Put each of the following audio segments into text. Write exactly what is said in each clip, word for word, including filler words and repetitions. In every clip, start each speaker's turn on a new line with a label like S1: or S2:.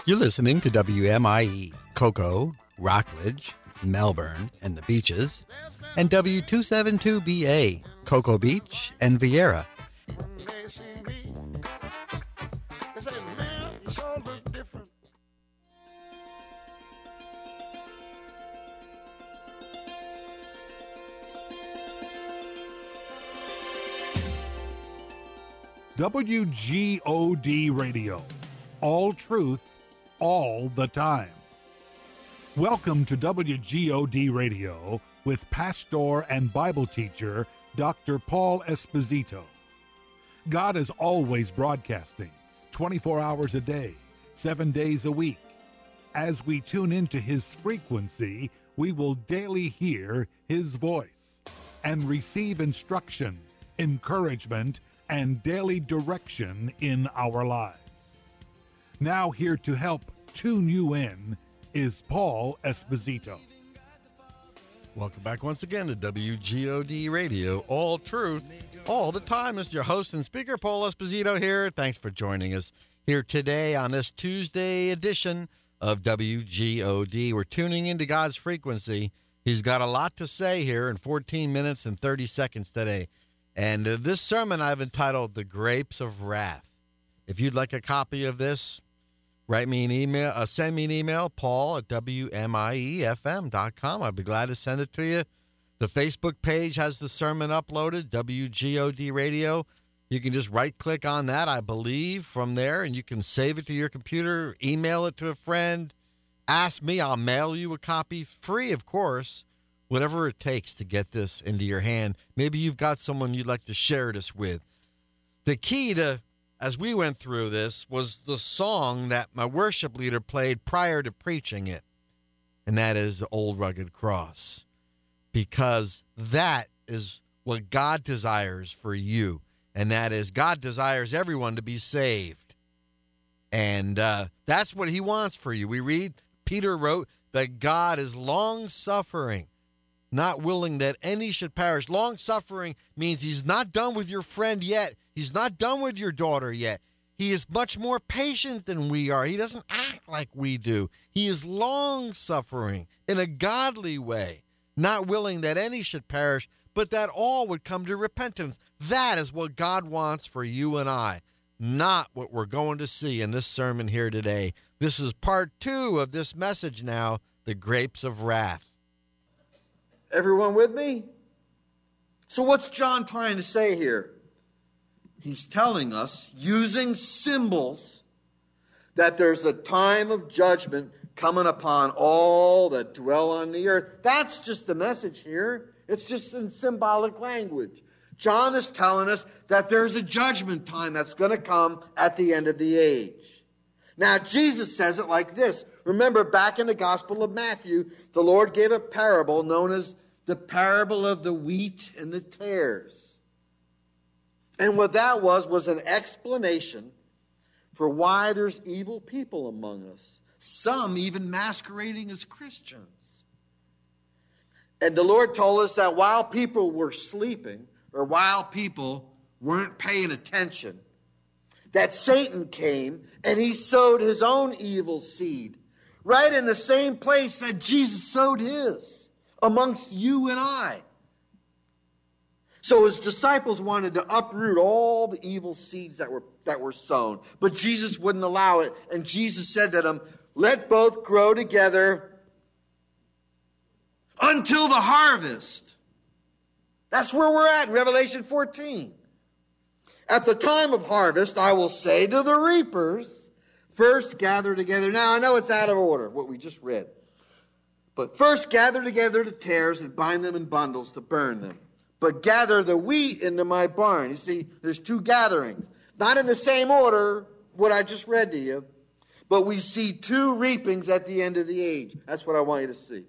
S1: You're listening to W M I E, Cocoa, Rockledge, Melbourne, and the Beaches, and W two seventy-two B A, Cocoa Beach and Vieira.
S2: W G O D Radio. All truth, all the time. Welcome to W G O D Radio with pastor and Bible teacher Doctor Paul Esposito. God is always broadcasting, twenty-four hours a day, seven days a week. As we tune into His frequency, we will daily hear His voice and receive instruction, encouragement, and daily direction in our lives. Now here to help tune you in is Paul Esposito.
S1: Welcome back once again to W G O D Radio, all truth, all the time. It's your host and speaker, Paul Esposito here. Thanks for joining us here today on this Tuesday edition of W G O D. We're tuning into God's frequency. He's got a lot to say here in fourteen minutes and thirty seconds today. And uh, this sermon I've entitled, The Grapes of Wrath. If you'd like a copy of this, write me an email, uh, send me an email, paul at W M I E F M dot com. I'd be glad to send it to you. The Facebook page has the sermon uploaded, W G O D Radio. You can just right-click on that, I believe, from there, and you can save it to your computer, email it to a friend, ask me, I'll mail you a copy, free, of course. Whatever it takes to get this into your hand. Maybe you've got someone you'd like to share this with. The key to, as we went through this, was the song that my worship leader played prior to preaching it. And that is The Old Rugged Cross. Because that is what God desires for you. And that is, God desires everyone to be saved. And uh, that's what he wants for you. We read, Peter wrote that God is long-suffering, not willing that any should perish. Long-suffering means he's not done with your friend yet. He's not done with your daughter yet. He is much more patient than we are. He doesn't act like we do. He is long-suffering in a godly way, not willing that any should perish, but that all would come to repentance. That is what God wants for you and I, not what we're going to see in this sermon here today. This is part two of this message now, The Grapes of Wrath.
S3: Everyone with me? So what's John trying to say here? He's telling us, using symbols, that there's a time of judgment coming upon all that dwell on the earth. That's just the message here. It's just in symbolic language. John is telling us that there's a judgment time that's going to come at the end of the age. Now, Jesus says it like this. Remember, back in the Gospel of Matthew, the Lord gave a parable known as the parable of the wheat and the tares. And what that was, was an explanation for why there's evil people among us. Some even masquerading as Christians. And the Lord told us that while people were sleeping, or while people weren't paying attention, that Satan came and he sowed his own evil seed right in the same place that Jesus sowed his, amongst you and I. So his disciples wanted to uproot all the evil seeds that were that were sown, but Jesus wouldn't allow it. And Jesus said to them, let both grow together until the harvest. That's where we're at in Revelation fourteen. At the time of harvest, I will say to the reapers, first gather together. Now, I know it's out of order, what we just read. But first gather together the tares and bind them in bundles to burn them. But gather the wheat into my barn. You see, there's two gatherings. Not in the same order, what I just read to you. But we see two reapings at the end of the age. That's what I want you to see.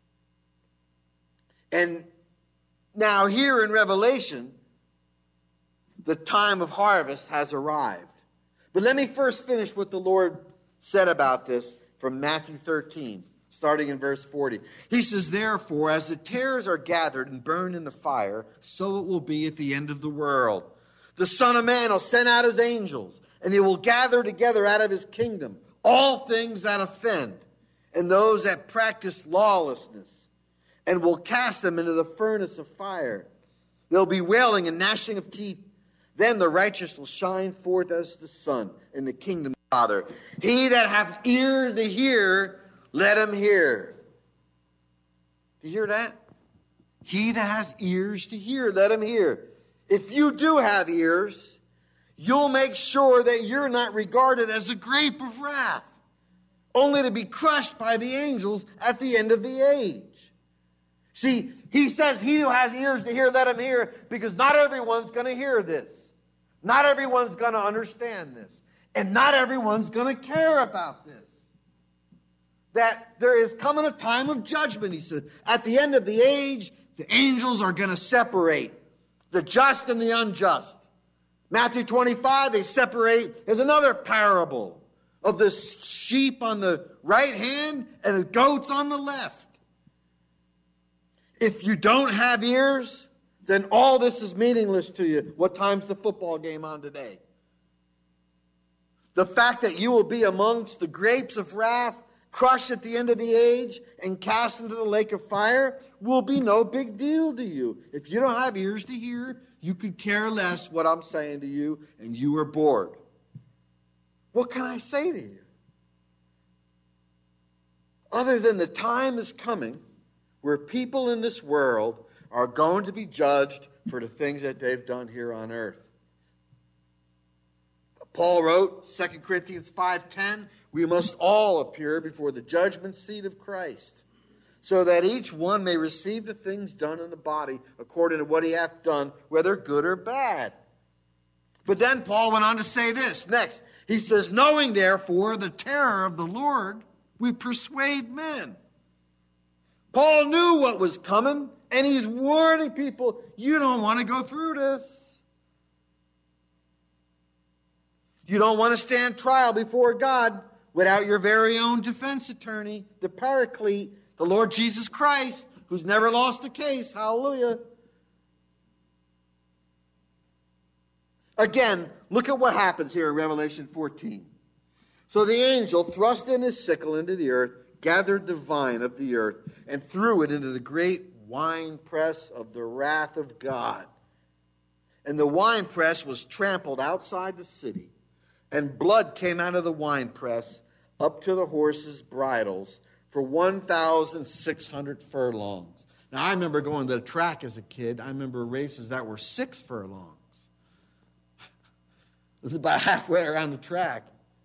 S3: And now here in Revelation, the time of harvest has arrived. But let me first finish what the Lord said about this from Matthew thirteen, starting in verse forty. He says, therefore, as the tares are gathered and burned in the fire, so it will be at the end of the world. The Son of Man will send out his angels, and he will gather together out of his kingdom all things that offend, and those that practice lawlessness, and will cast them into the furnace of fire. There'll be wailing and gnashing of teeth. Then the righteous will shine forth as the sun in the kingdom of the Father. He that hath ears to hear, let him hear. Do you hear that? He that has ears to hear, let him hear. If you do have ears, you'll make sure that you're not regarded as a grape of wrath, only to be crushed by the angels at the end of the age. See, he says, he who has ears to hear, let him hear, because not everyone's going to hear this. Not everyone's going to understand this. And not everyone's going to care about this. That there is coming a time of judgment, he said. At the end of the age, the angels are going to separate the just and the unjust. Matthew twenty-five, they separate. There's another parable of the sheep on the right hand and the goats on the left. If you don't have ears, then all this is meaningless to you. What time's the football game on today? The fact that you will be amongst the grapes of wrath, crushed at the end of the age, and cast into the lake of fire will be no big deal to you. If you don't have ears to hear, you could care less what I'm saying to you, and you are bored. What can I say to you? Other than the time is coming where people in this world are going to be judged for the things that they've done here on earth. Paul wrote, Second Corinthians five ten, we must all appear before the judgment seat of Christ, so that each one may receive the things done in the body according to what he hath done, whether good or bad. But then Paul went on to say this next. He says, knowing therefore the terror of the Lord, we persuade men. Paul knew what was coming, and he's warning people, you don't want to go through this. You don't want to stand trial before God without your very own defense attorney, the Paraclete, the Lord Jesus Christ, who's never lost a case. Hallelujah. Again, look at what happens here in Revelation fourteen. So the angel thrust in his sickle into the earth, gathered the vine of the earth, and threw it into the great winepress of the wrath of God. And the winepress was trampled outside the city, and blood came out of the winepress up to the horses' bridles for one thousand six hundred furlongs. Now, I remember going to the track as a kid. I remember races that were six furlongs. It was about halfway around the track.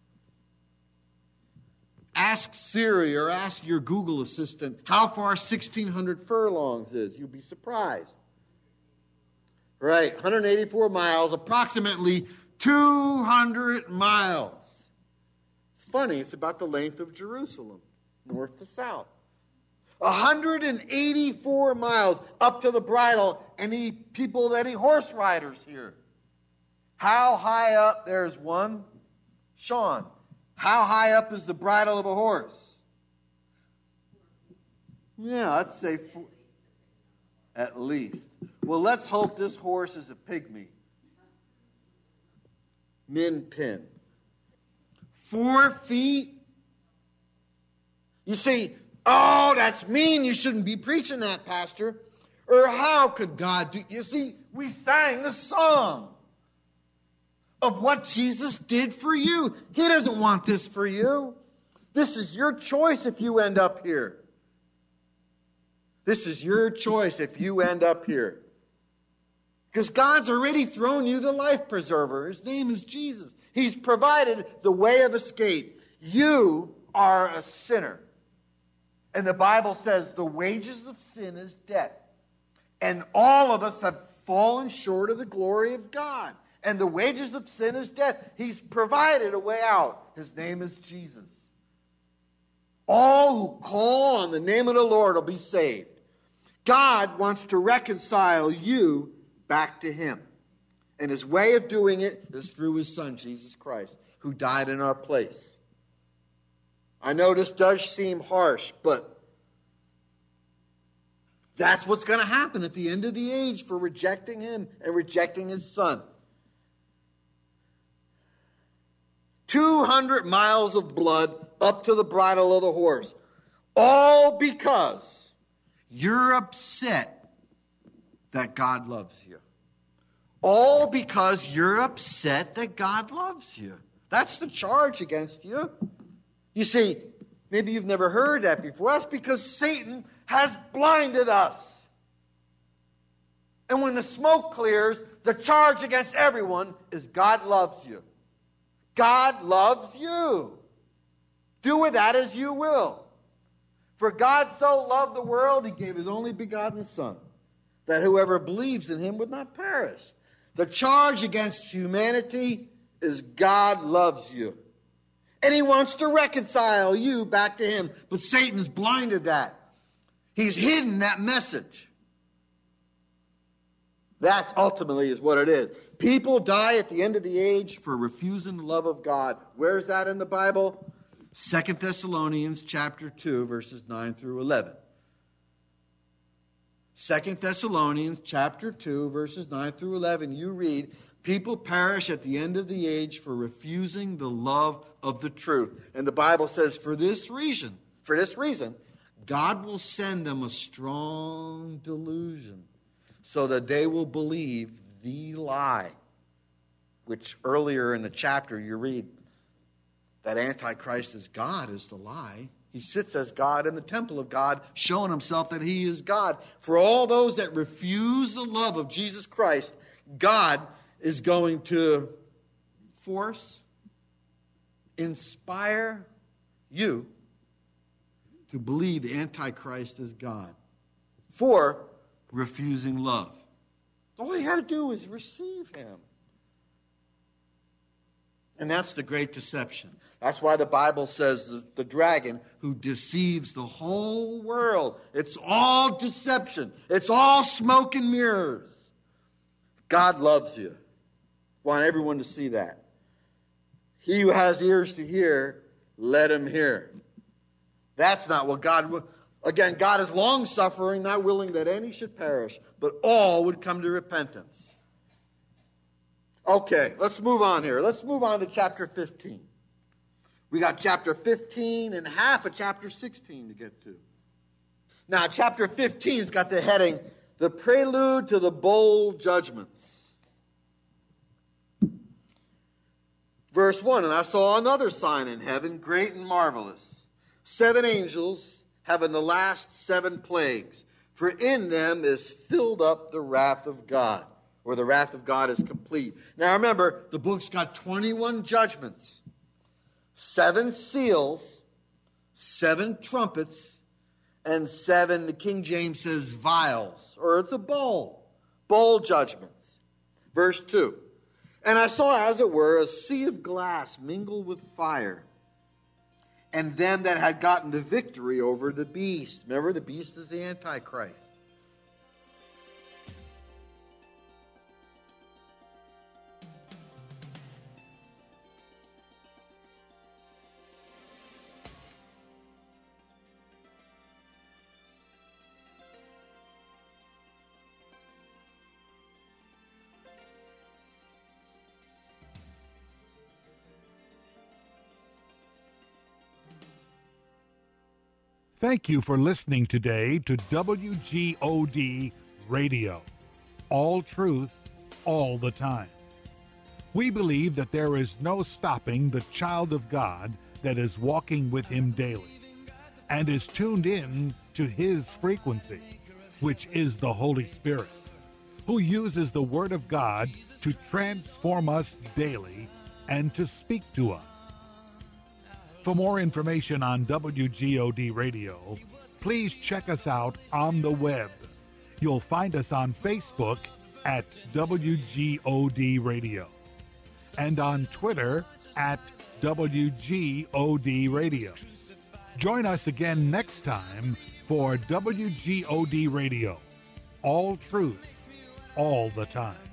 S3: Ask Siri or ask your Google assistant how far sixteen hundred furlongs is. You'll be surprised. Right, one hundred eighty-four miles, approximately two hundred miles. It's funny, it's about the length of Jerusalem, north to south. one hundred eighty-four miles up to the bridle. Any people, any horse riders here? How high up? There's one. Sean. How high up is the bridle of a horse? Yeah, I'd say four, at least. Well, let's hope this horse is a pygmy. Min pin. Four feet? You see, oh, that's mean. You shouldn't be preaching that, Pastor. Or how could God do... You see, we sang the song of what Jesus did for you. He doesn't want this for you. This is your choice if you end up here. This is your choice if you end up here. Because God's already thrown you the life preserver. His name is Jesus. He's provided the way of escape. You are a sinner. And the Bible says the wages of sin is death. And all of us have fallen short of the glory of God. And the wages of sin is death. He's provided a way out. His name is Jesus. All who call on the name of the Lord will be saved. God wants to reconcile you back to him. And his way of doing it is through his son, Jesus Christ, who died in our place. I know this does seem harsh, but that's what's going to happen at the end of the age for rejecting him and rejecting his son. two hundred miles of blood up to the bridle of the horse. All because you're upset that God loves you. All because you're upset that God loves you. That's the charge against you. You see, maybe you've never heard that before. That's because Satan has blinded us. And when the smoke clears, the charge against everyone is God loves you. God loves you. Do with that as you will. For God so loved the world, he gave his only begotten Son, that whoever believes in him would not perish. The charge against humanity is God loves you. And he wants to reconcile you back to him. But Satan's blinded that. He's hidden that message. That ultimately is what it is. People die at the end of the age for refusing the love of God. Where is that in the Bible? Second Thessalonians chapter two, verses nine through eleven. Second Thessalonians chapter two, verses nine through eleven. You read, people perish at the end of the age for refusing the love of the truth. And the Bible says, for this reason, for this reason, God will send them a strong delusion, so that they will believe the lie, which earlier in the chapter you read that Antichrist is God is the lie. He sits as God in the temple of God, showing himself that he is God. For all those that refuse the love of Jesus Christ, God is going to force, inspire you to believe the Antichrist is God. For refusing love. All you had to do is receive him. And that's the great deception. That's why the Bible says the, the dragon who deceives the whole world. It's all deception. It's all smoke and mirrors. God loves you. I want everyone to see that. He who has ears to hear, let him hear. That's not what God will. Again, God is long-suffering, not willing that any should perish, but all would come to repentance. Okay, let's move on here. Let's move on to chapter fifteen. We got chapter fifteen and half of chapter sixteen to get to. Now, chapter fifteen's got the heading, The Prelude to the Bowl Judgments. Verse one, and I saw another sign in heaven, great and marvelous. Seven angels having the last seven plagues, for in them is filled up the wrath of God, or the wrath of God is complete. Now remember, the book's got twenty-one judgments, seven seals, seven trumpets, and seven, the King James says, vials, or it's a bowl, bowl judgments. Verse two, and I saw, as it were, a sea of glass mingled with fire, and them that had gotten the victory over the beast. Remember, the beast is the Antichrist.
S2: Thank you for listening today to W G O D Radio. All truth, all the time. We believe that there is no stopping the child of God that is walking with him daily and is tuned in to his frequency, which is the Holy Spirit, who uses the Word of God to transform us daily and to speak to us. For more information on W G O D Radio, please check us out on the web. You'll find us on Facebook at W G O D Radio and on Twitter at W G O D Radio. Join us again next time for W G O D Radio. All truth, all the time.